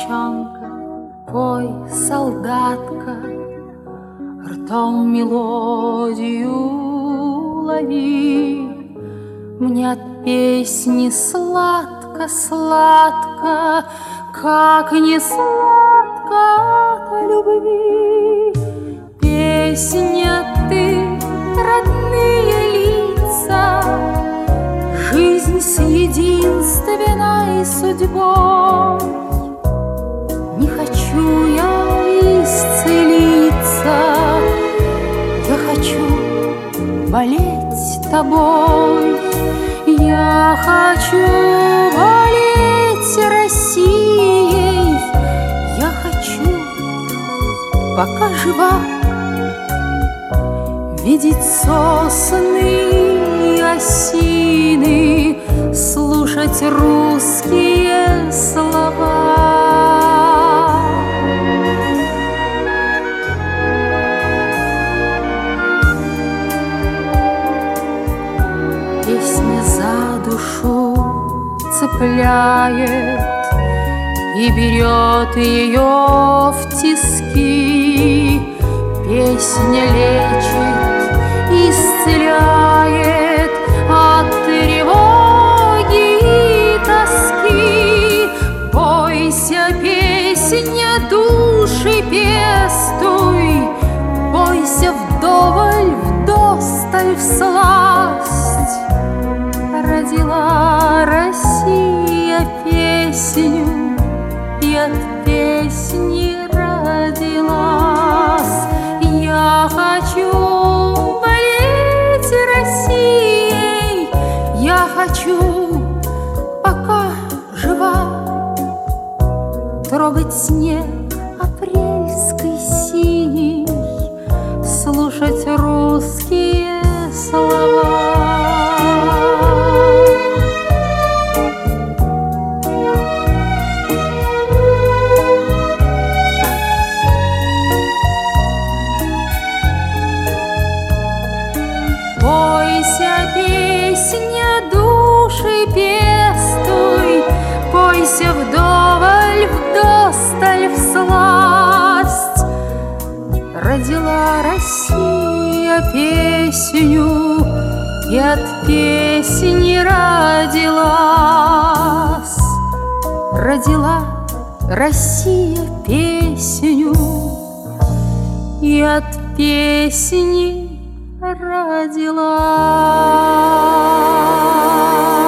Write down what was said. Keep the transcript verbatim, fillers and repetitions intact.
девчонка, пой, солдатка, ртом мелодию лови. Мне от песни сладко-сладко, как не сладко от любви. Песня, ты, родные лица, жизнь с единственной судьбой. Не хочу я исцелиться, я хочу болеть тобой. Я хочу болеть Россией, я хочу, пока жива, видеть сосны и осины, слушать русские слова. Песня за душу цепляет и берет ее в тиски. Песня лечит, исцеляет от тревоги и тоски. Бойся, песня, души пестуй, бойся вдоволь, вдосталь всласть. Родила Россия песню, и от песни родилась. Я хочу болеть Россией, я хочу, пока жива, трогать снег апрельской синий, слушать русские слова. Бойся, песня, души пестуй, бойся вдоволь, вдосталь всласть. Родила Россия песню, и от песни родилась. Родила Россия песню, и от песни родилась.